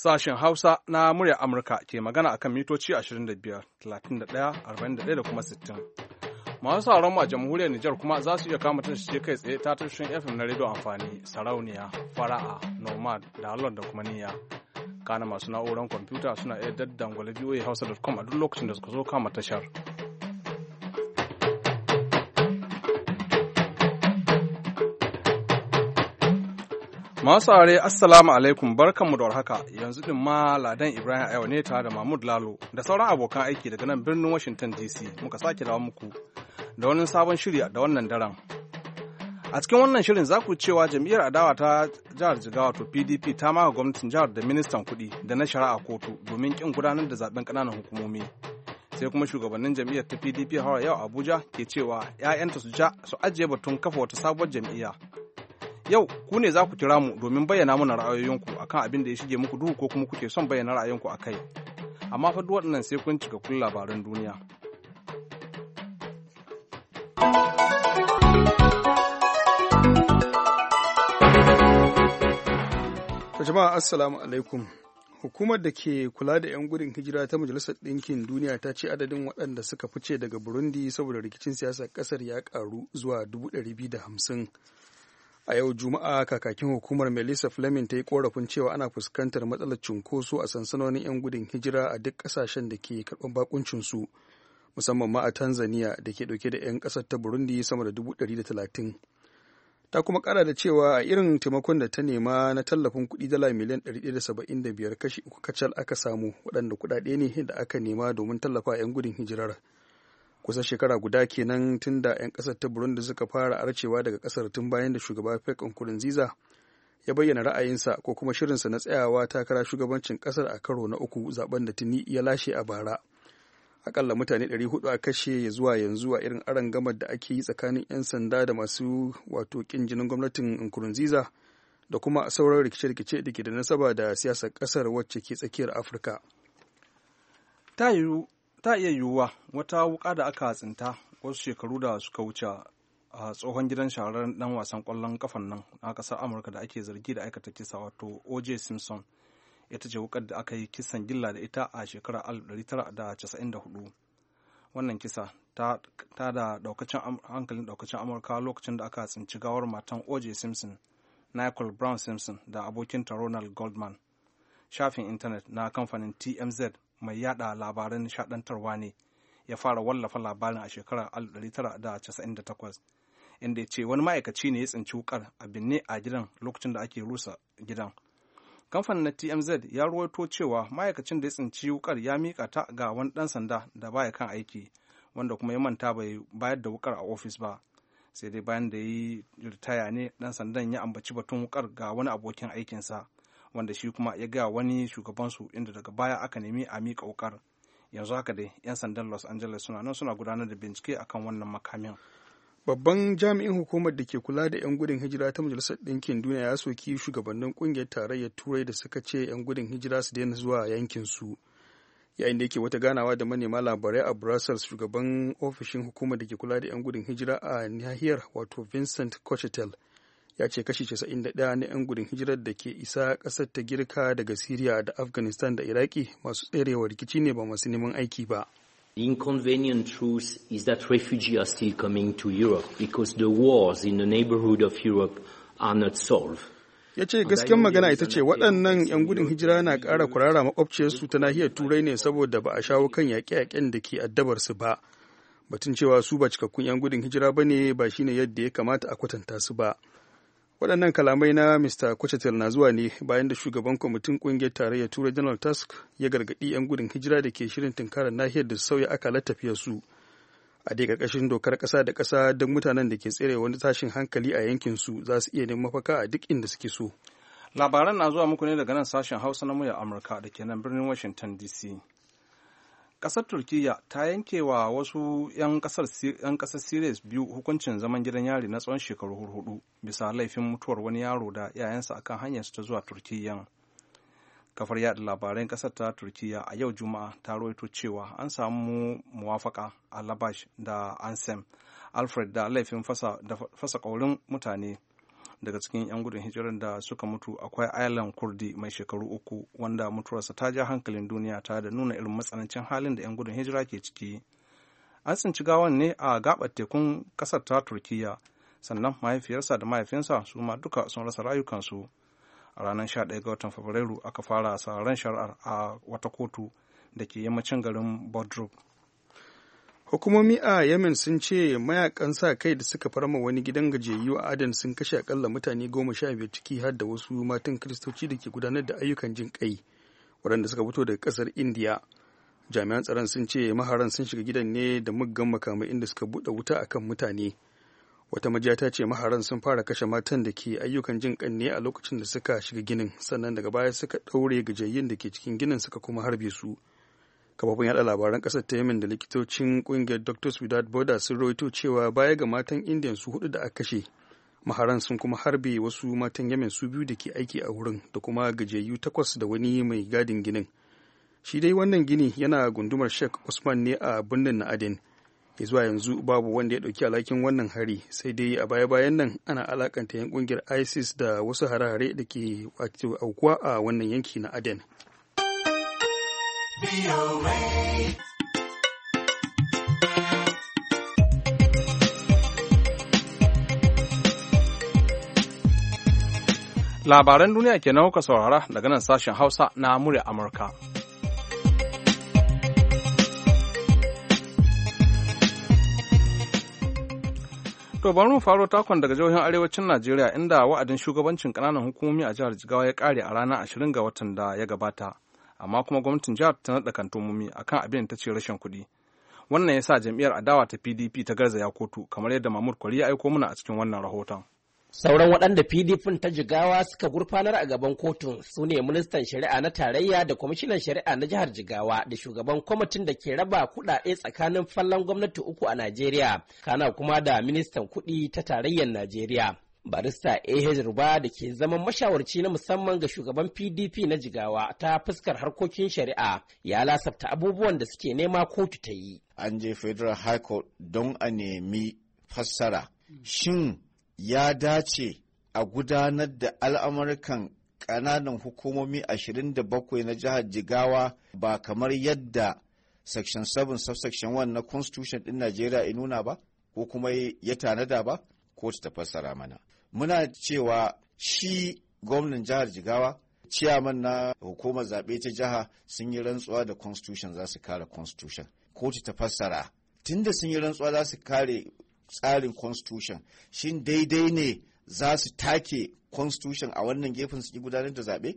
Sashen Hausa na muryar Amurka ke magana akan mitoci 25, 31, 41 da kuma 60. Masu sauran mu a jamhuriyar Nijar kuma za su iya kama tashoshin kai tsaye ta tashoshin FM na rediyo amfani, sarauniya, fara'a, nomad, dalon da kuma niyya. Kana masu na'urar kwamfuta suna iya daddangwale voahausa.com a duk lokacin da suka zo kama tashar. Masu saurare assalamu alaikum barkanmu da warhaka yanzu din ma Ladan Ibrahim Ayo ne tare da Mahmud Lalo da sauran abokan aiki daga nan birnin Washington DC muka sake dawo muku da wani sabon shiri da wannan daren. A cikin wannan shirin za ku cewa jam'iyyar adawa ta jihar Jigawa to PDP ta maka gwamnatin jihar da ministan kuɗi da na shari'a kotu domin kin gudanar da zaben ƙananan hukumomi. Sai kuma shugabannin jam'iyyar ta PDP har yau Abuja ke cewa 'ya'yanta su ajiye batun kafa wata sabuwar jam'iyya. Yau ku ne za ku kira mu domin bayyana mana ra'ayoyinku akan abin da ya shige muku duhu ko kuma kuke son bayyana ra'ayinku a kai. Amma fa duk waɗannan sai kun cika kun labaran duniya. Jama'a assalamu alaikum. Hukumar da ke kula da 'yan gudun hijira ta Majalisar Ɗinkin Duniya ta ce adadin waɗanda suka fice daga Burundi saboda rikicin siyasar ƙasar ya ƙaru zuwa 250,000. A yau Juma'a kakakin hukumar Melissa Fleming ta yi korafin cewa ana fuskantar matsalar cunkoso a sansanonin 'yan gudun hijira a duk ƙasashen da ke karɓar bakuncinsu, musamman ma a Tanzania da ke ɗauke da 'yan ƙasar ta Burundi sama da 130,000. Ta kuma ƙara da cewa a irin taimakon da ta nema na tallafin kuɗi dala miliyan 175 kashi uku kacal aka samu waɗanda kuɗaɗe ne da aka nema domin tallafa 'yan gudun hijirar. Kusa shekara guda kenan tun da 'yan ƙasar ta Burundi suka fara arcewa daga ƙasar tun bayan da shugaba Pierre Nkurunziza ya bayyana ra'ayinsa ko kuma shirinsa na tsayawa takara shugabancin ƙasar a karo na uku zaben da tuni ya lashe a bara. Akalla mutane 400 a kashe zuwa yanzu a irin arangamar da ake yi tsakanin 'yan sanda da masu wato ƙin jinin gwamnatin Nkurunziza da kuma sauran rikice-rikice da ke da nasaba da siyasar ƙasar wacce ke tsakiyar Afirka. Ta iya yiwuwa wata wuka da aka tsinta wasu shekaru da suka wuce a tsohon gidan shahararren dan wasan kwallon kafan nan na kasar Amurka da ake zargi da aikata kisa wato O.J. Simpson ita ce wukar da aka yi kisan gilla da ita a shekarar 1994. Wannan kisa ta da hankalin daukacin Amurka lokacin da aka tsinci gawar matan O.J. Simpson, Nicole Brown Simpson da abokinta Ronald Goldman. Shafin intanet na kamfanin TMZ mai yada labaran nishadantarwa ne ya fara wallafa labarin a shekarar 1998 inda ya ce wani ma'aikaci ne ya tsinci wukar a binne a gidan lokacin da ake rusa gidan. Kamfanin na TMZ ya ruwaito cewa ma'aikacin da ya tsinci wukar ya mika ta ga wani dan sanda da baya kan aiki wanda kuma ya manta bai bayar da wukar a ofis ba, sai dai bayan da ya yi ritaya ne dan sandan ya ambaci batun wukar ga wani abokin aikinsa wanda shi kuma ya gaya wani shugabansu inda daga baya aka nemi a miƙa wukar. Yanzu haka dai 'yan sandan Los Angeles suna gudanar da bincike akan wannan makamin. Babban jami'in hukumar da ke kula da 'yan gudun hijira ta Majalisar Ɗinkin Duniya ya soki shugabannin ƙungiyar tarayyar Turai da suka ce 'yan gudun hijira su daina zuwa yankinsu. Yayin da yake wata ganawa da manema labarai a Brussels, shugaban ofishin hukumar da ke kula da 'yan gudun hijira a nahiyar wato Vincent Cochetel ya ce kashi 91 na 'yan gudun hijirar da ke isa ƙasar ta girka daga Siriya da Afghanistan da Iraki masu tserewa rikici ne ba masu neman aiki ba. The inconvenient truth is that refugees are still coming to Europe because the wars in the neighborhood of Europe are not solved. Ya ce gaskiyar magana ita ce waɗannan 'yan gudun hijira na ƙara kurara makwabciyarsu ta nahiyar Turai ne saboda ba a shawo kan yaƙe-yaƙen da ke addabarsu ba. Batun cewa su ba cikakkun 'yan gudun hijira ba ne ba shine yadda ya kamata a kwatanta su ba. Waɗannan kalamai na Mr. Cochetel na zuwa ne bayan da shugaban kwamitin ƙungiyar tarayyar Turai Donald Tusk ya gargaɗi 'yan gudun hijira da ke shirin tunkarar nahiyar da sauya akalar tafiyarsu. A dai ƙarƙashin dokar ƙasa da ƙasa don mutanen da ke tsere wani tashin hankali a yankinsu za su iya neman mafaka a duk inda suke so. Labaran na zuwa muku ne daga nan sashen Hausa na muryar Amurka da ke nan birnin Washington DC. Ƙasar Turkiyya ta yanke wa wasu 'yan ƙasar Siriya biyu hukuncin zaman gidan yari na tsawon shekaru 4 bisa laifin mutuwar wani yaro da yayansa akan hanyarsu ta zuwa Turkiyyan. Kafar yada labaran ƙasar ta Turkiyya a yau Juma'a ta rawaito cewa an samu muwafaka a Labash da Ansem Alfred da laifin fasa ƙaurin mutane daga cikin 'yan gudun hijirar da suka mutu akwai Aylan Kurdi mai shekaru 3 wanda mutuwarsa ta ja hankalin duniya ta da nuna irin matsanancin halin da 'yan gudun hijira ke ciki. An tsinci gawan ne a gabar tekun kasar ta Turkiyya, sannan mahaifiyarsa da mahaifinsa su ma duka sun rasa rayukansu. A ranar 11 ga watan Fabrairu aka fara sauraron shari'ar a wata kotu da ke yammacin garin Bodrum. Hukumomi a Yemen sun ce mayakan sa kai da suka farma wani gidan gajiyayyu a Aden sun kashe akalla mutane 15 ciki har da wasu matan Kiristoci da ke gudanar da ayyukan jin kai waɗanda suka fito daga ƙasar Indiya. Jami'an tsaron sun ce maharan sun shiga gidan ne da muggan makamai inda suka buɗe wuta akan mutane. Wata majiya ta ce maharan sun fara kashe matan da ke ayyukan jin kan ne a lokacin da suka shiga ginin, sannan daga baya suka ɗaure gajiyayyun da ke cikin ginin suka kuma harbe su. Kafofin yada labaran kasar ta Yemen da likitocin kungiyar Doctors Without Borders sun rawaito cewa baya ga matan Indiyan su 4 da aka kashe, maharan sun kuma harbe wasu matan Yemen su 2 da ke aiki a wurin da kuma gajiyayyu 8 da wani mai gadin ginin. Shi dai wannan gini yana gundumar Sheikh Usman ne a birnin na Aden. Ya zuwa yanzu babu wanda ya ɗauki alhakin wannan hari, sai dai a baya-bayan nan ana alakanta yan kungiyar ISIS da wasu hare-hare da ke aukuwa a wannan yanki na Aden. Labaran duniya kenan kuka saurara daga nan sashen Hausa na murya Amurka. To bari mu faro takon daga jihohin arewacin Najeriya inda wa'adin shugabancin ƙananan hukumomi a jihar Jigawa ya ƙare a ranar 20 ga watan da ya gabata. Amma kuma gwamnatin jihar ta naɗa kantomomi akan abin ta ce rashin kuɗi. Wannan ya sa jam'iyyar adawa ta PDP ta garzaya kotu kamar yadda Mahmud Kwari ya aiko mana a cikin wannan rahoton. Sauran waɗanda PDP ta Jigawa suka gurfanar a gaban kotun su ne ministan shari'a na tarayya da kwamishinan shari'a na jihar Jigawa da shugaban kwamitin da ke raba kuɗaɗe tsakanin fallon gwamnati 3 a Najeriya, kana kuma da ministan kuɗi ta tarayyar Najeriya. Barista A.H. Ruba da ke zaman mashawarci na musamman ga shugaban PDP na Jigawa ta fuskar harkokin shari'a ya lasafta abubuwan da suke nema kotu ta yi. An je Federal High Court don a nemi fassara. Shin ya dace a gudanar da al'amurkan ƙananan hukumomi 27 na jihar Jigawa ba kamar yadda Section 7 subsection 1 na Constitution ɗin Najeriya ya nuna ba, ko kuma ya tanada ba, kotu ta fassara mana. Muna cewa shi gwamnan jihar Jigawa, ciyaman na hukumar zaɓe ta jiha sun yi rantsuwa da Constitution za su kare Constitution. Kotu ta fassara. Tunda sun yi rantsuwa za su kare tsarin Constitution, shin daidai ne za su take Constitution a wannan gefen su gudanar da zaɓe?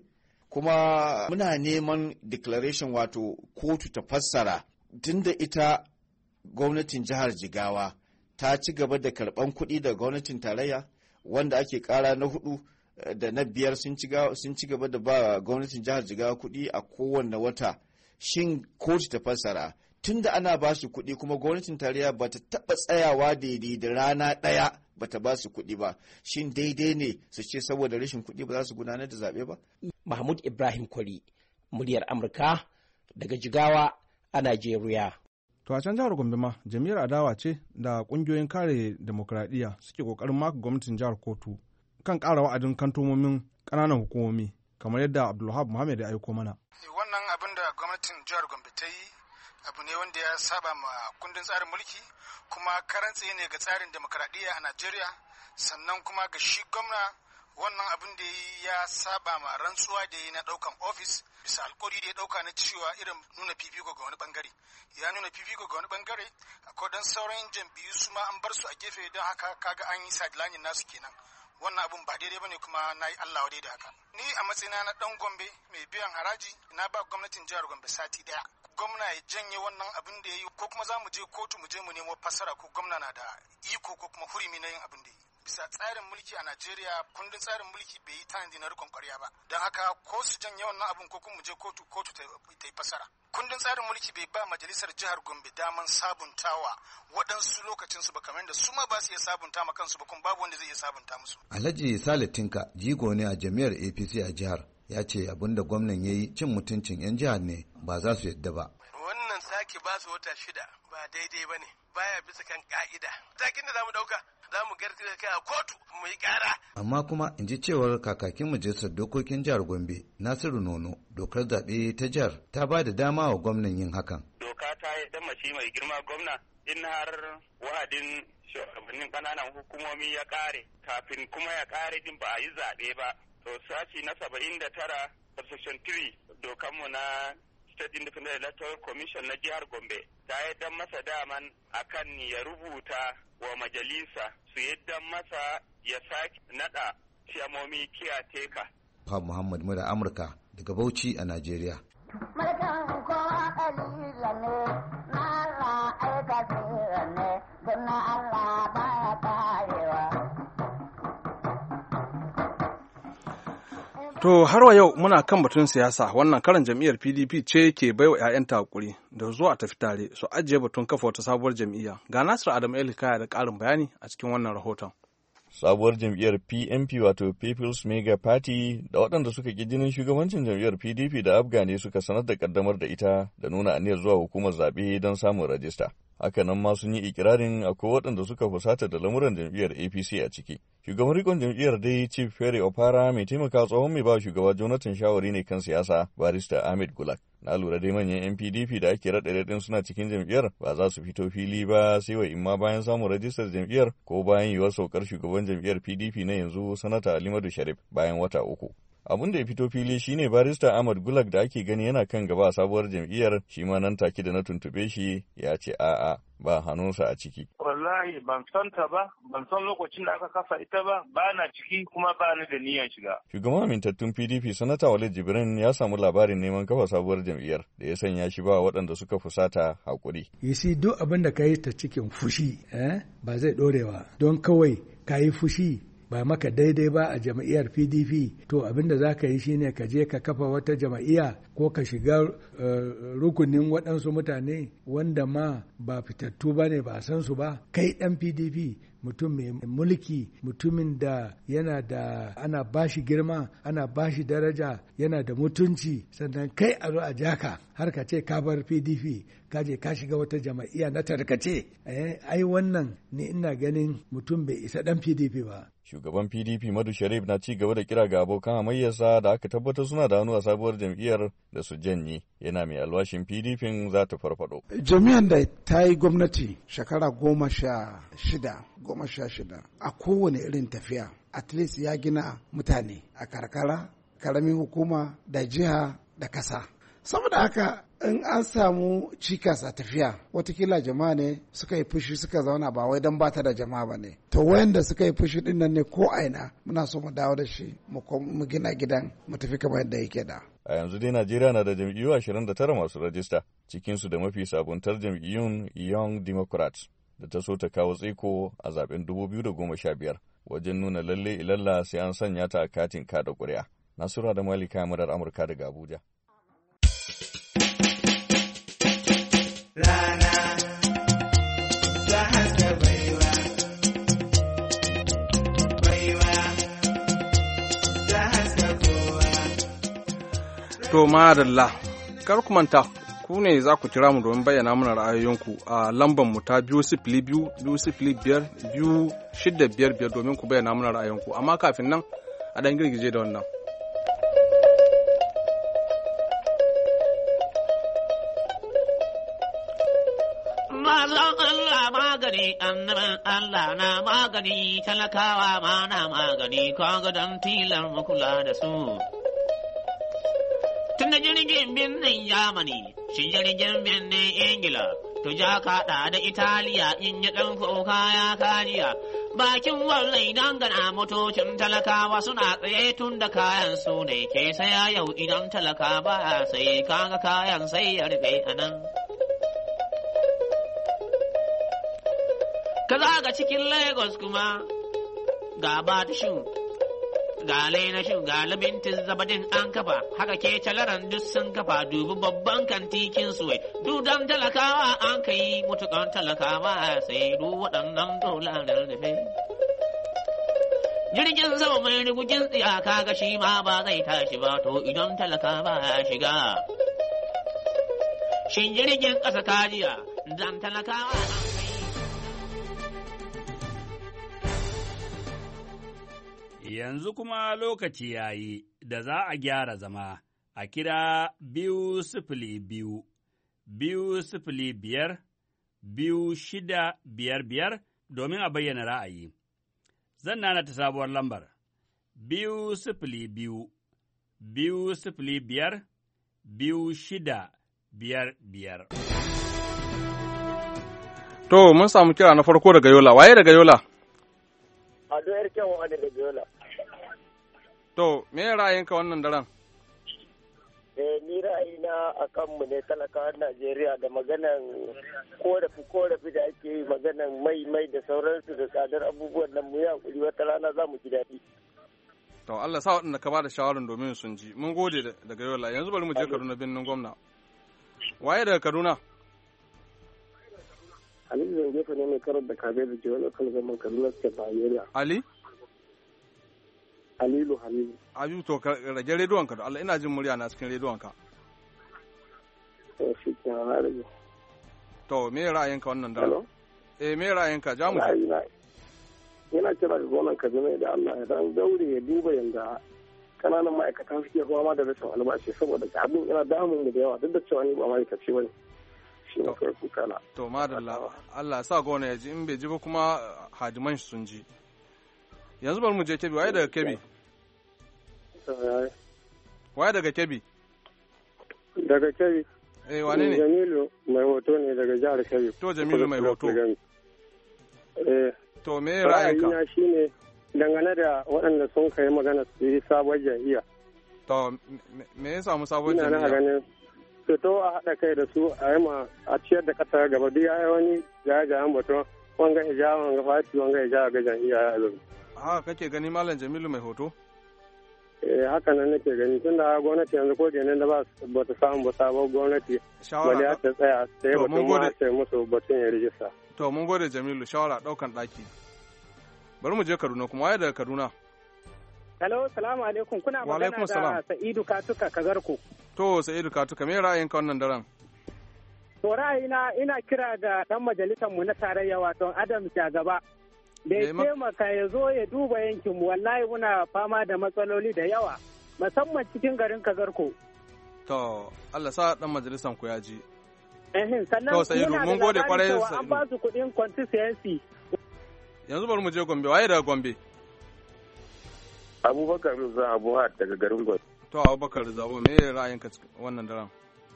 Kuma muna neman declaration, wato kotu ta fassara, tunda ita gwamnatin jihar Jigawa ta ci gaba da karɓan kuɗi daga gwamnatin tarayya, wanda ake ƙara na 4 da na 5 sun ci gaba da ba gwamnatin jihar Jigawa kuɗi a kowanne wata. Shin kotu ta fassara, tunda ana ba su kuɗi kuma gwamnatin tarayya ba ta taɓa tsayawa daidai da rana ɗaya ba ta ba su kuɗi ba, shin daidai ne su ce saboda rashin kuɗi ba za su gudanar da zaɓe ba? Mahmud Ibrahim Kwari, muryar Amurka daga Jigawa a Najeriya. To a can jihar Gombe ma jam'iyyar adawa ce da ƙungiyoyin kare demokradiyya suke ƙoƙarin maka gwamnatin jihar kotu kan ƙara wa'adin kantomomin ƙananan hukumomi kamar yadda Abdulwahab Muhammad ya aiko mana. Wannan abin da gwamnatin jihar Gombe ta yi abu ne wanda ya saba ma kundin tsarin mulki, kuma karan tsaye ne ga tsarin demokradiyya a Najeriya, sannan kuma ga shi gwamna wannan abin da ya saba ma rantsuwa da yi na daukan ofis bisa alkawari da ya dauka na cewa irin nuna fifiko ga wani bangare. Ya nuna fifiko ga wani bangare, akwai dan sauran jam'iyyu su ma an bar su a gefe, don haka kaga an yi sideline nasu kenan. Wannan abun ba daidai bane, kuma na yi Allah wadai da haka. Ni a matsayina na dan Gombe mai biyan haraji, na ba gwamnatin jihar Gombe sati daya. Gwamna ya janye wannan abin da ya yi, ko kuma za mu je kotu mu je mu nemo fassara ko gwamna na da iko ko kuma hurumi na yin abin da ya yi. Bisa tsarin mulki a Najeriya, kundin tsarin mulki bai yi tanadi na rikon kwarya ba. Don haka ko su janye wannan abin ko kuma mu je kotu ta yi fassara. Kundin tsarin mulki bai ba majalisar jihar Gombe daman sabuntawa waɗansu lokacinsu ba, kamar da su ma ba su iya sabunta ma kansu ba, kuma babu wanda zai iya sabunta musu. Alhaji Sale Tinka, jigo ne a jami'ar APC a jihar, ya ce abin da gwamnan ya yi cin mutuncin 'yan jihar ne, ba za su yadda ba. Wannan wannan sake ba su wata 6 ba daidai ba ne, baya bisa kan ka'ida. Takin da za mu ɗauka za mu gargaɗa kai a kotu mu yi ƙara. Amma kuma in ji cewar kakakin majalisar dokokin jihar Gombe Nasiru Nono, dokar zaɓe ta jihar ta ba da dama wa gwamnan yin hakan. Doka ta yi damashi mai girma gwamna in har wa'adin shugabannin ƙananan hukumomi ya ƙare kafin kuma ya ƙare din ba a yi zaɓe ba. To sashi na 79 section 3 dokanmu na State Independent Electoral Commission na jihar Gombe ta yadda masa daman akan ya rubuta wa majalisa su yadda masa ya sake nada ciyamomi kiyateka. Fab Muhammad Mura Amurka daga Bauchi a Najeriya. To har wa yau muna kan batun siyasa, wannan karan jam'iyyar PDP ce ke baiwa 'ya'yanta hakuri da zuwa tafi tare su ajiye batun kafa wata sabuwar jam'iyya. Ga Nasiru Adamu Elkaya da ƙarin bayani a cikin wannan rahoton. Sabuwar jam'iyyar PNP wato People's Mega Party da waɗanda suka ƙi jinin shugabancin jam'iyyar PDP da Afghani suka sanar da ƙaddamar da ita da nuna aniyar zuwa hukumar zaɓe don samun rajista. Hakanan ma sun yi ikirarin akwai waɗanda suka fusata da lamuran jam'iyyar APC a ciki. Shugaban rikon jam'iyyar dai Chief Ferry Opara mai taimaka tsohon mai ba shugaba Jonathan shawari ne kan siyasa barista Ahmed Gulak. Na lura dai manyan 'yan PDP da ake raɗe-raɗin suna cikin jam'iyyar ba za su fito fili ba sai wa imma bayan samun rajistar jam'iyyar ko bayan yiwuwar saukar shugaban jam'iyyar PDP na yanzu Sanata Alimadu Sharif bayan wata 3. Abin da ya fito fili shine barista Ahmad Gulak da ake gani yana kan gaba a sabuwar jam'iyyar shi ma nan take da na tuntube shi ya ce a'a ba hannunsa a ciki. Wallahi ban san ta ba, ban san lokacin da aka kafa ita ba na ciki kuma ba ni da niyyar shiga. Shugaban amintattun PDP Sanata Walid Jibrin ya samu labarin neman kafa sabuwar jam'iyyar da ya sanya shi ba waɗanda suka fusata hakuri. Yasi duk abin da ka yi ta cikin fushi ba zai ɗorewa don kawai ka yi fushi ba maka daidai ba a jam'iyyar PDP to abinda za ka yi shine ka je ka kafa wata jam'iyya ko ka shiga rukunin waɗansu mutane wanda ma ba fitattu ba ne ba a san su ba kai ɗan PDP mutum mai mulki mutumin da yana da ana bashi girma ana bashi daraja yana da mutunci sannan kai a zo a jaka har ka ce ka bar PDP ka je ka shiga wata jama'iyya na tarkace ai wannan ne ina ganin mutum bai isa dan PDP ba. Shugaban PDP Madu Sharif na ci gaba da kira ga abokan hamayyarsa da aka tabbatar suna da hannu a sabuwar jam'iyyar da su janye yana mai alwashin PDP za ta farfado. Jami'an da ta yi gwamnati shekara 16 a kowane irin tafiya at least ya gina mutane a karkara, karamin hukuma da jiha da kasa. Saboda haka in an samu cikas a tafiya watakila jama'a ne suka yi fushi suka zauna ba wai don bata da jama'a ba ne to wayanda suka yi fushi din nan ne ko aina muna so mu dawo da shi mu gina gidan mu tafi kamar yadda yake da. A yanzu dai Najeriya na da jam'iyyu 29 masu rajista cikinsu da mafi sabuntar jam'iyyun Young Democrats da ta so ta kawo tsaiko a zaben 2015 wajen nuna lalle ilalla sai an sanya ta a katin kada ƙuri'a. Nasura da Malika Murar Amurka daga Abuja. Rana ta haska baiwa, baiwa ta haska kowa. To madalla, kar ku manta, ku ne za ku kira mu domin bayyana mana ra'ayoyinku a lambar mu ta 202-205-2655 domin ku bayyana mana ra'ayoyinku. Amma kafin nan, a ɗan girgije da wannan. Magani, annabin Allah na magani, talakawa ma na magani, kaga don tilar makula da su. Tun da jirgin birnin Yamani, shi jirgin birnin Ingila, to ja kaɗa da Italiya in yi ɗan kuka ya kariya. Bakin wallai dangana motocin talakawa suna tsaye tun da kayan su ne ke saya yau idan talaka ba sai kaga kayan sai ya rufe a nan. Ka zaga cikin Lagos kuma ga Batishin, ga Lainashin, ga Labintin Zabadin an kafa, haka ke calaran duk sun kafa dubi babban kantikin suwai, dudan talakawa an ka yi mutukan talakawa sai du waɗannan dolarar nufi. Jirgin sama mai rigugin tsiyaka ga shi ma ba zai tashi ba to idan talakawa ya shiga. shin jirgin ƙasa kajiya dan talakawa an kai. Yanzu kuma lokaci ya yi da za a gyara zama a kira 202 205 2655 domin a bayyana ra'ayi. Zan nana ta sabuwar lambar 202 205 2655. To, mun samu kira na farko daga Yola. Waye daga Yola? Ado yar kyan wani daga Yola. To, me ra'ayinka wannan daren? Ni ra'ayina a kanmu ne talakawan Najeriya da maganan korafi da ake yi, maganan mai da sauransu da tsadar abubuwan nan mu yi hakuri wata rana za mu ji daɗi. To, Allah sa waɗanda ka ba da shawarar domin sun ji. Mun gode daga Yola. Yanzu bari mu je Kaduna birnin gwamna. Waye daga Kaduna? Ali Zangefa ne mai karar da kabe da ke wani kan zaman Kaduna State Nigeria. Ali? Halilu. Habibu, to rage rediyonka da Allah, ina jin murya na cikin rediyonka. Shi ke rage. To, me ra'ayinka wannan daren? Me ra'ayinka? Ja mu. Yana kira ga gwamnan Kaduna da Allah ya dan daure ya duba yanda kananan ma'aikatan suke fama da rashin albashi saboda abin yana damun mu da yawa duk da cewa ni ba ma'aikaci bane. Shi ne kai kuka na. To, madalla. Allah sa gwamna ya ji, in bai ji ba kuma hadiman shi sun ji. Yanzu bari mu je Kebbi. Waye daga Kebbi? Waye daga Kebbi? Daga Kebbi. Wane ne? Jamilu mai hoto ne daga jihar Kebbi. To, Jamilu mai hoto. To, me ra'ayinka? Ra'ayina shine dangane da waɗanda sun kai magana su yi sabon jam'iyya. To, me ya samu sabon jam'iyya? Ina na ganin su to a haɗa kai da su a yi a ciyar da ƙasar gaba duk ya yi wani jaye-jayen batun wanga hijaba wanga fati wanga hijaba ga jam'iyya ya zo. Haka kake gani Malam Jamilu mai hoto? Haka nan nake gani tunda gwamnati yanzu ko kenan da ba ta samu ba sabon gwamnati wani ya ta tsaya sai batun ma sai musu batun ya rijista. To mun gode Jamilu, shawara ɗaukan ɗaki. Bari mu je Kaduna kuma, waye daga Kaduna? Hello, salamu alaikum. Kuna magana da Sa'idu Katuka Kazarko. To, Sa'idu Katuka, me ra'ayinka wannan daren? To ra'ayina ina kira ga ɗan majalisar mu na tarayya wato Adam Shagaba. Da ya taimaka ya zo ya duba yankinmu, wallahi muna fama da matsaloli da yawa, musamman cikin garin Kazarko. To, Allah sa ɗan majalisar ku ya ji. Sannan muna da labarin cewa an ba su kuɗin constituency. Yanzu bari mu je Gombe, waye daga Gombe? Abubakar Rizza Abuhat daga garin Gombe. To, Abubakar Rizza, me ra'ayinka wannan daren?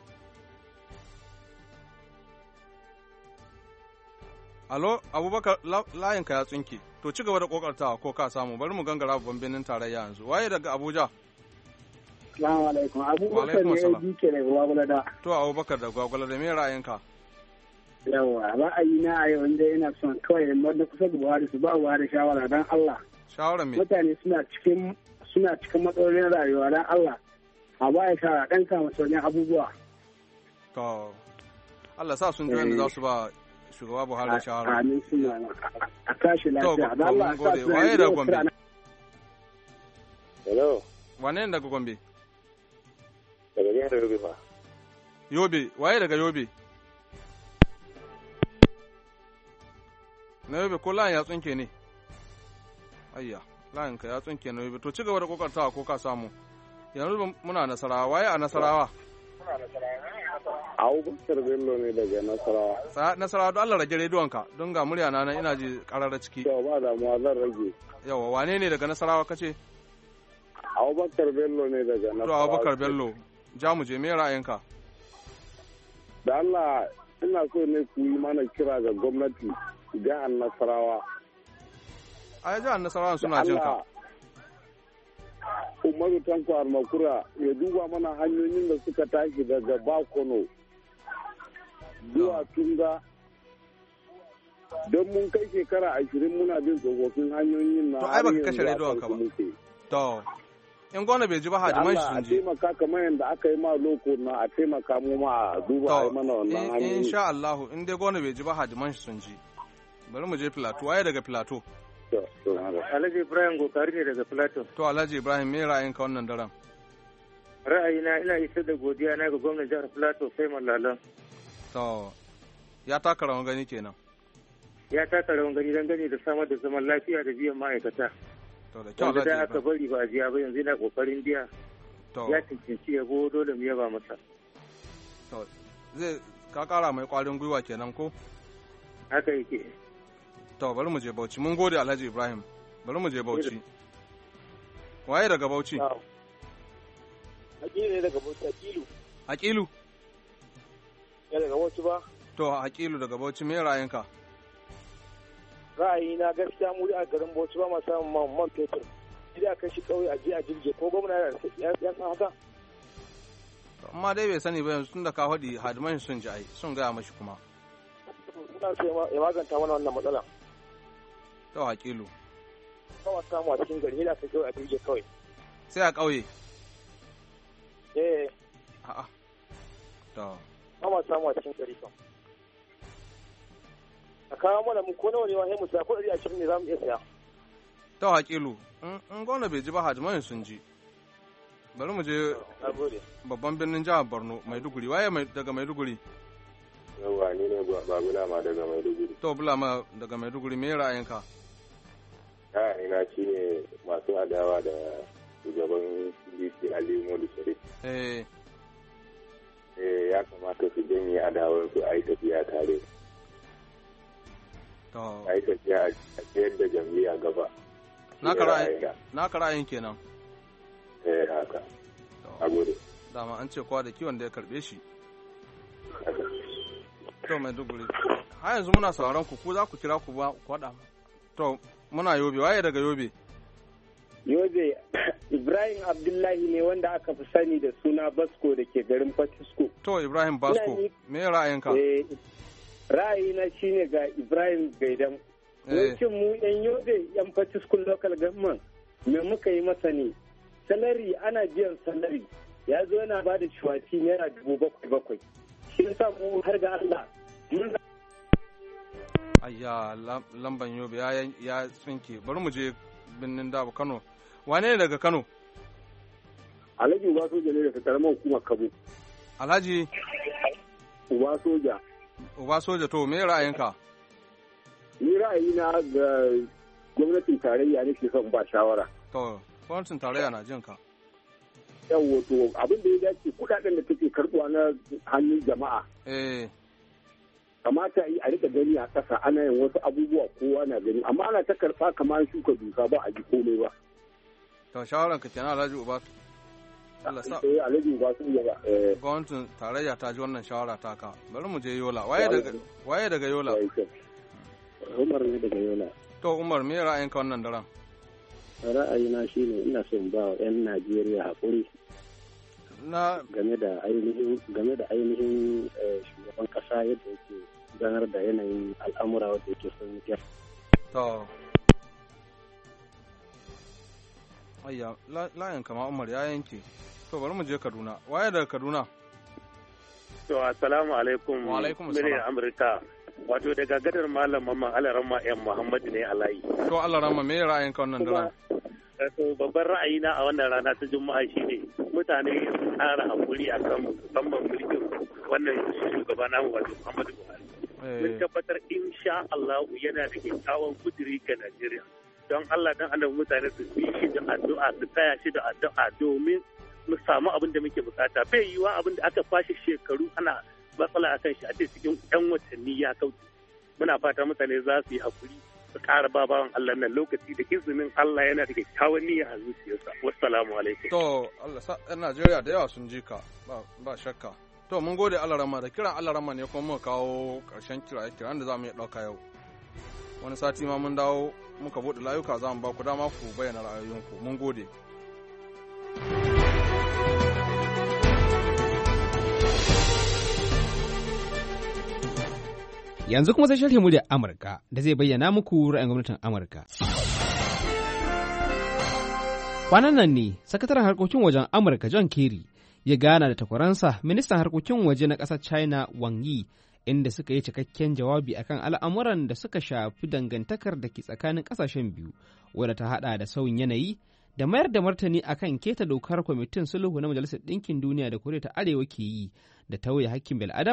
Alo, Abubakar, layinka ya tsinke. To, ci gaba da kokartawa ko ka samu. Bari mu gangara babban birnin tarayya yanzu. Waye daga Abuja? Assalamu alaikum. Abubakar ne ya duke daga Gwagwalada. To, Abubakar da Gwagwalada, me ra'ayinka? Yawa, ra'ayina a yau inda ina son kawai da kusa da Buhari su ba Buhari shawara don Allah. Shawara me? Mutane suna cikin matsalolin rayuwa don Allah. A ba ya shawara ɗan kama sauran abubuwa. To, Allah sa sun ji wanda za su ba shugaba Buhari shawara. Amin suna a tashi lafiya. To, mun gode. Waye daga Gombe? Hello. Wane ne daga Gombe? Daga jihar Yobe fa. Yobe, waye daga Yobe? Na Yobe ko layin ya tsinke ne? Ayya, layin ka ya tsinke na Yobe. To ci gaba da kokartawa ko ka samu. Yanzu muna Nasarawa, waye a Nasarawa? Abubakar Bello ne daga Nasarawa. Nasarawa don Allah rage rediyonka don ga murya na nan ina ji karara ciki. Yau ba damuwa zan rage. Yawa, wane ne daga Nasarawa kace? Abubakar Bello ne daga Nasarawa. To Abubakar Bello, ja mu je me ra'ayinka? Da Allah ina so ne ku yi mana kira ga gwamnati jihar Nasarawa. A jihar Nasarawa suna jin ka. Umaru Tanko Armakura ya duba mana hanyoyin da suka tashi daga Bakono zuwa Tunga. Don mun kai shekara 20 muna bin tsofaffin hanyoyin na. To ai baka kashe rediyon ka ba. To in gona bai ji ba hadiman shi sun ji. A taimaka kamar yadda aka yi ma loko na a taimaka mu ma a duba a mana wannan hanyoyin. Insha Allah in dai gona bai ji ba hadiman shi sun ji. Bari mu je Filato, waye daga Filato? Alhaji Ibrahim Gokari ne daga Filato. To Alhaji Ibrahim me ra'ayinka wannan daren? Ra'ayina ina isar da godiya na ga gwamnan jihar Filato sai Mallalan. To, ya taka rawan gani kenan. Ya taka rawan gani don gani da samar da zaman lafiya da biyan ma'aikata. To da kyau da aka bari ba a jiya ba yanzu yana kokarin biya. Ya cancanci yabo dole mu yaba masa. To, ka kara mai kwarin gwiwa kenan ko? Haka yake. To, bari mu je Bauchi. Mun gode Alhaji Ibrahim. Bari mu je Bauchi. Waye daga Bauchi? Hakilu ne daga Bauchi, Hakilu. Hakilu? Ya daga Bauchi ba? To, Hakilu daga Bauchi, me ra'ayinka? Ra'ayi na gaskiya mu a garin Bauchi ba ma samun man fetur. Idan aka shi kauye a je a jirge ko gwamna ya san haka? Amma dai bai sani ba yanzu tun da ka faɗi hadiman sun ji ai, sun gaya mashi kuma. Ina so ya maganta mana wannan matsala. To, Hakilu. Kawai samu a cikin gari, idan aka kauye a jirge kawai. Sai a ƙauye? A'a. To. Kama samu a cikin gari kan. A kawo mana mu ko nawa ne wa mu sa ko 120 ne za mu iya saya. To Hakilu, in gwamna bai ji ba hadiman sun ji. Bari mu je babban birnin jihar Borno, Maiduguri. Waye daga Maiduguri? Yawwa ni ne Bulama daga Maiduguri. To Bulama daga Maiduguri, me ra'ayinka? Ra'ayina shi ne masu adawa da shugaban PDP Aliyu Modu Sharif. Ya kamata su janye adawarsu a yi tafiya tare. A yi tafiya a tsayar da jam'iyya gaba. Naka ra'ayin kenan. Haka. A gode. Dama an ce kowa da kiwon da ya karbe shi. To Maiduguri. Har yanzu muna sauraron ku za ku kira ku ba kwada. To muna Yobe, waye daga Yobe? Yobe Ibrahim Abdullahi ne wanda aka fi sani da suna Basko da ke garin Fatisko. To Ibrahim Basko, me ra'ayinka? Ra'ayina shine ga Ibrahim Gaidam. Wakin mu yan Yobe yan Fatisko local government me muka yi masa ne? Salari ana biyan salari. Ya zo yana ba da shuwati naira 7,700. Shi yasa mu har ga Allah mun ayya lamban Yobe ya tsinke. Bari mu je birnin Dabo Kano. Wane ne daga Kano? Alhaji Uba Soja ne daga karamar hukumar Kabo. Alhaji Uba Soja. Uba Soja, to me ra'ayinka? Ni ra'ayina ga gwamnatin tarayya ne ke son ba shawara. To, gwamnatin tarayya na jin ka. Yawwa to abin da ya dace kudaden da take karbuwa na hannun jama'a. Kamata a rika gani a ƙasa ana yin wasu abubuwa kowa na gani amma ana ta karɓa kamar shuka dusa ba a ji komai ba. To shawaran ka kenan Alhaji Uba. Allah sa. Alhaji Uba sun yaba. Gwamnatin tarayya ta ji wannan shawara ta ka. Bari mu je Yola. Waye daga Yola? Umar ne daga Yola. To Umar me ra'ayinka wannan daren? Ra'ayina shine ina son ba wa 'yan Najeriya haƙuri. game da ainihin shugaban kasa yadda yake gudanar da yanayin al'amura wadda yake son gyara. To, ayya, layin kama Umar ya yanke. To, bari mu je Kaduna. Waye daga Kaduna? To, assalamu alaikum. Wa alaikum assalam. Amurka. Wato daga gadar Malam Mamman Alaramma ‘yan Muhammadu ne alayi. To, Alaramma, me ra'ayinka wannan daren? To babban ra'ayina a wannan rana ta Juma'a shine mutane su ƙara hakuri a kan musamman mulkin wannan shugaba namu wato Muhammadu Buhari. Mun tabbatar insha Allah yana da kyakkyawan kudiri ga Najeriya. Don Allah dan annabi mutane su bi shi da addu'a su taya shi da addu'a domin mu samu abin da muke bukata. Bai yiwa abin da aka kwashe shekaru ana matsala akan shi a ce cikin 'yan watanni ya kauce. Muna fata mutane za su yi hakuri. Su ƙara babawan Allah nan lokaci da izinin Allah yana da kyakkyawan niyya a zuciyarsa. Wassalamu alaikum. To, Allah sa ɗan Najeriya da yawa sun ji ka ba shakka. To, mun gode Allah rama da kiran Allah rama ne kuma muka kawo ƙarshen kiran da za mu iya ɗauka yau. Wani sati ma mun dawo muka buɗe layuka za mu ba ku dama ku bayyana ra'ayoyinku. Mun gode. Yanzu kuma sai sharhin muryar Amurka da zai bayyana muku ra'ayin gwamnatin Amurka. Kwanan nan ne, sakataren harkokin wajen Amurka John Kerry ya gana da takwaransa ministan harkokin waje na ƙasar China Wang Yi, inda suka yi cikakken jawabi akan al'amuran da suka shafi dangantakar da ke tsakanin ƙasashen biyu, wadda ta haɗa da sauyin yanayi da mayar da martani akan keta dokar kwamitin sulhu na Majalisar Ɗinkin Duniya da Koriya ta Arewa ke yi da tauye hakkin bil'adama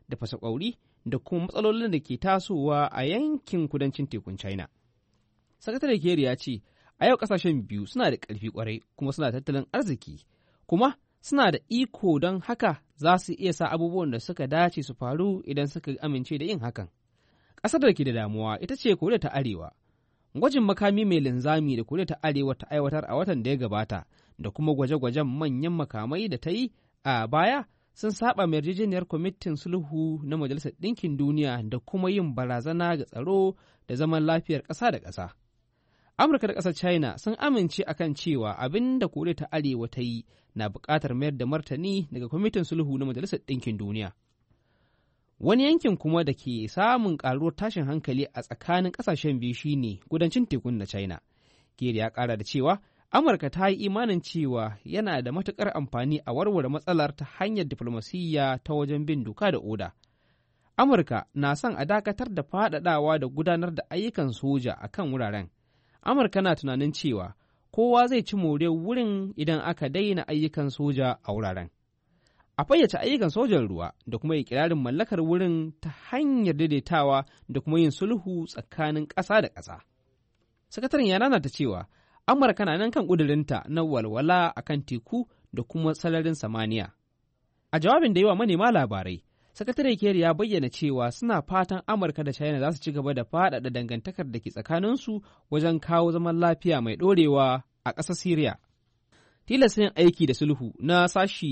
da fasakwauri da kuma matsalolin da ke tasowa a yankin kudancin tekun China. Sakatare Kerry ya ce, a yau ƙasashen biyu suna da ƙarfi ƙwarai kuma suna tattalin arziki, kuma suna da iko don haka za su iya sa abubuwan da suka dace su faru idan suka amince da yin hakan. Ƙasar da ke da damuwa ita ce Koriya ta Arewa. Gwajin makami mai linzami da Koriya ta Arewa ta aiwatar a watan da ya gabata da kuma gwaje-gwajen manyan makamai da ta yi a baya sun saba mai yarjejeniyar kwamitin sulhu na Majalisar Ɗinkin Duniya da kuma yin barazana ga tsaro da zaman lafiyar ƙasa da ƙasa. Amurka da ƙasar China sun amince akan cewa abin da Koriya ta Arewa ta yi na buƙatar mayar da martani daga kwamitin sulhu na Majalisar Ɗinkin Duniya. Wani yankin kuma da ke samun ƙaruwar tashin hankali a tsakanin ƙasashen biyu shine kudancin tekun na China. Kerry ya ƙara da cewa Amurka ta yi imanin cewa yana da matuƙar amfani a warware matsalar ta hanyar diflomasiyya ta wajen bin doka da oda. Amurka na son a dakatar da faɗaɗawa da gudanar da ayyukan soja a kan wuraren. Amurka na tunanin cewa kowa zai ci more wurin idan aka daina ayyukan soja a wuraren. A fayyace ayyukan sojan ruwa da kuma ikirarin mallakar wurin ta hanyar daidaitawa da kuma yin sulhu tsakanin ƙasa da ƙasa. Sakataren ya nanata cewa Amurka na nan kan ƙudurinta na walwala a kan teku da kuma sararin samaniya. A jawabin da yi wa manema labarai, Sakatare Kerry ya bayyana cewa suna fatan Amurka da China za su ci gaba da faɗaɗa dangantakar da ke tsakaninsu wajen kawo zaman lafiya mai ɗorewa a ƙasar Siriya. Tilasta yin aiki da sulhu na sashi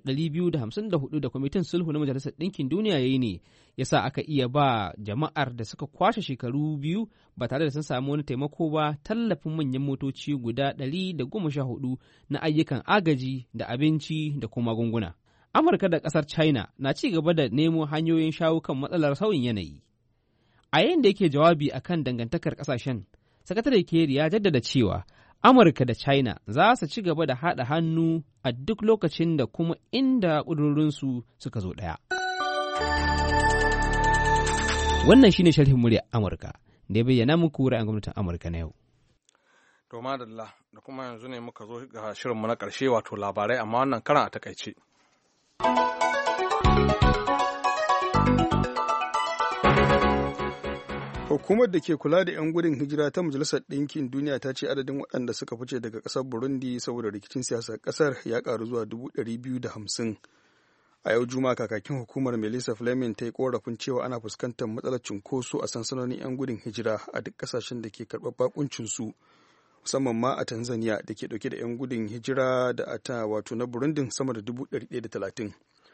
2254 da kwamitin sulhu na Majalisar Ɗinkin Duniya ya yi ne ya sa aka iya ba jama'ar da suka kwashe shekaru biyu ba tare da sun samu wani taimako ba tallafin manyan motoci guda 114 na ayyukan agaji da abinci da kuma magunguna. Amurka da ƙasar China na ci gaba da nemo hanyoyin shawo kan matsalar sauyin yanayi. A yayin da yake jawabi akan dangantakar ƙasashen, Sakatare Kerry ya jaddada cewa Amurka da China za su ci gaba da haɗa hannu a duk lokacin da kuma inda ƙudurorinsu suka zo ɗaya. Wannan shine sharhin muryar Amurka da ya bayyana muku ra'ayin gwamnatin Amurka na yau. To madalla, da kuma yanzu ne muka zo ga shirinmu na ƙarshe wato labarai amma wannan karan a takaice. Hukumar da ke kula da 'yan gudun hijira ta Majalisar Ɗinkin Duniya ta ce adadin waɗanda suka fice daga ƙasar Burundi saboda rikicin siyasar ƙasar ya ƙaru zuwa 250,000. A yau Juma'a kakakin hukumar Melissa Fleming ta yi ƙorafin cewa ana fuskantar matsalar cunkoso a sansanonin 'yan gudun hijira a duk ƙasashen da ke karɓar bakuncinsu, musamman ma a Tanzania da ke ɗauke da 'yan gudun hijira da ata wato na Burundin sama da 130,000.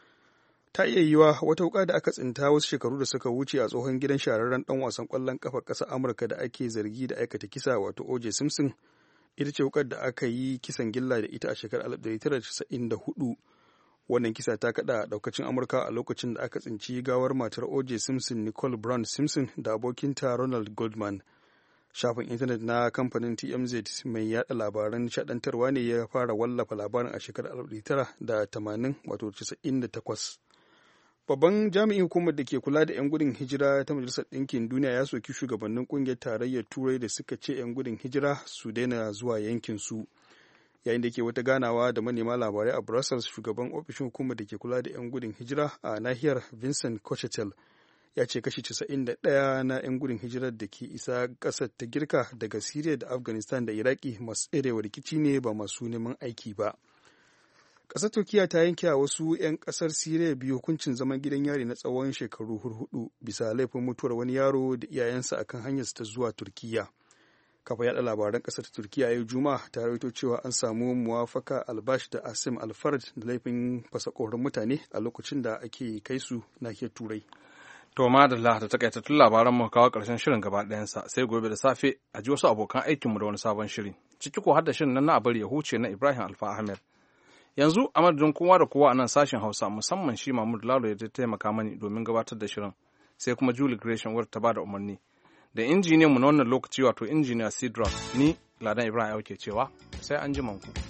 Ta iya yiwa wata wuka da aka tsinta wasu shekaru da suka wuce a tsohon gidan shahararren dan wasan kwallon kafa ƙasar Amurka da ake zargi da aikata kisa wato O.J. Simpson ita ce wukar da aka yi kisan gilla da ita a shekarar 1994. Wannan kisa ta kada daukacin Amurka a lokacin da aka tsinci gawar matar O.J. Simpson Nicole Brown Simpson da abokinta Ronald Goldman. Shafin intanet na kamfanin TMZ mai yada labaran shaɗantarwa ne ya fara wallafa labarin a shekarar 1980 wato 98. Babban jami'in hukumar da ke kula da 'yan gudun hijira ta Majalisar Ɗinkin Duniya ya soki shugabannin ƙungiyar tarayyar Turai da suka ce 'yan gudun hijira su daina zuwa yankin su. Yayin da ke wata ganawa da manema labarai a Brussels, shugaban ofishin hukumar da ke kula da 'yan gudun hijira a nahiyar Vincent Cochetel ya ce kashi 91 na 'yan gudun hijirar da ke isa ƙasar ta girka daga Syria da Afghanistan da Iraki masu tserewa rikici ne ba masu neman aiki ba. Ƙasar Turkiyya ta yanke a wasu 'yan ƙasar Siriya biyu hukuncin zaman gidan yari na tsawon shekaru hurhudu bisa laifin mutuwar wani yaro da iyayensa akan hanyar ta zuwa Turkiyya. Kafa yaɗa labaran ƙasar ta Turkiyya yau Juma'a ta rawaito cewa an samu Muwafaka Albash da Asim Alfarad da laifin fasa ƙorin mutane a lokacin da ake kai su nahiyar Turai. To madalla da takaitattun labaran mu kawo ƙarshen shirin gaba ɗayansa sai gobe da safe a ji wasu abokan aikinmu da wani sabon shiri. Ciki ko har da shirin nan na Abari ya huce na Ibrahim Alfa Ahmed. Yanzu a madadin kowa da kowa a nan sashen Hausa musamman shi Mahmud Lalo ya taimaka mani domin gabatar da shirin sai kuma Julie Gresham wadda ta bada umarni da injiniyan mu na wannan lokaci wato injiniya Sidron ni Ladan Ibrahim ke cewa sai an ji manku.